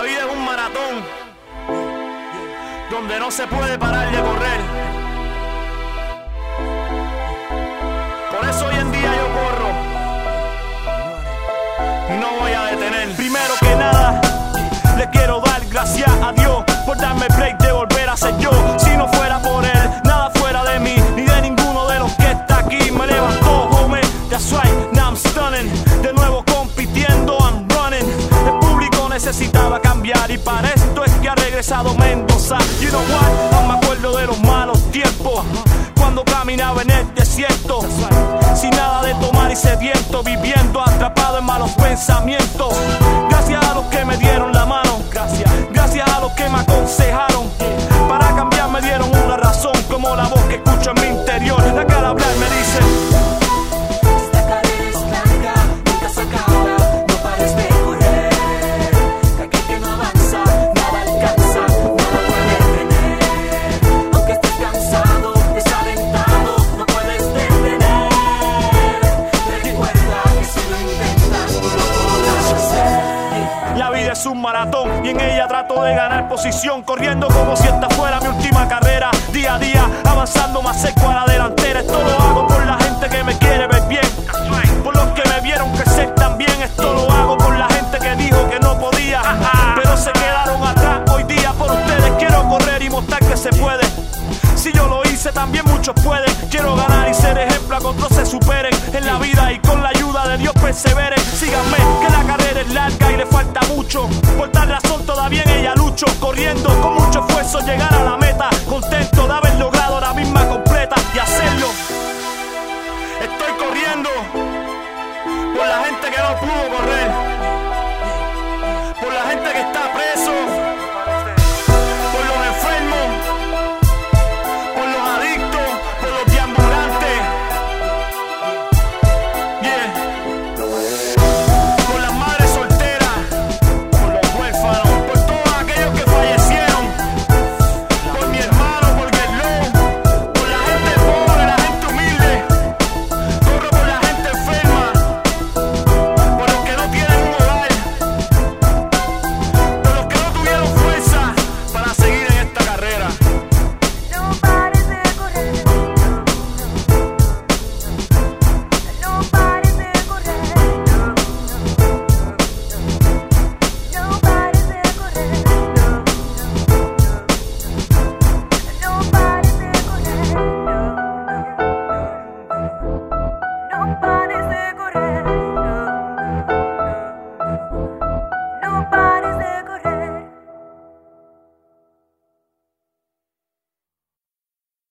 La vida es un maratón donde no se puede parar de correr. Por eso hoy en día yo corro, no voy a detener. Primero que nada, le quiero dar gracias a Dios por darme el break de volver a ser yo. Si no fuera por él, nada fuera de mí, ni de ninguno de los que está aquí. Me levantó, homie, that's right, now I'm stunning. De nuevo compitiendo, I'm running. El público necesitaba cambiar y para esto es que ha regresado Mendoza. You know what, aún me acuerdo de los malos tiempos, cuando caminaba en el desierto, sin nada de tomar y sediento, viviendo atrapado en malos pensamientos. Gracias a los que me dieron la mano, gracias a los que me aconsejaron. Para cambiar me dieron una razón, como la voz que escucho en mi interior, la que al hablar me dice: esta carrera es larga, nunca se acaba, no pares de correr. Que aquel que no avanza, nada alcanza, nada puede tener. Aunque estés cansado, desalentado, no puedes detener. Recuerda que si lo intentas, no lo podrás hacer. La vida es un maratón y en ella trato de ganar posición, corriendo como si esta fuera mi última carrera. Día a día, avanzando más seco a la delantera. Esto lo hago por la gente que me quiere ver bien, por los que me vieron crecer también. Esto lo hago por la gente que dijo que no podía, pero se quedaron atrás. Hoy día por ustedes quiero correr y mostrar que se puede. Si yo lo hice, también muchos pueden. Quiero ganar y ser ejemplo a que otros se superen en la vida y con la ayuda de Dios perseveren. Síganme, que la carrera es larga y le falta mucho. Por tal razón todavía en ella lucho, corriendo con mucho esfuerzo llegar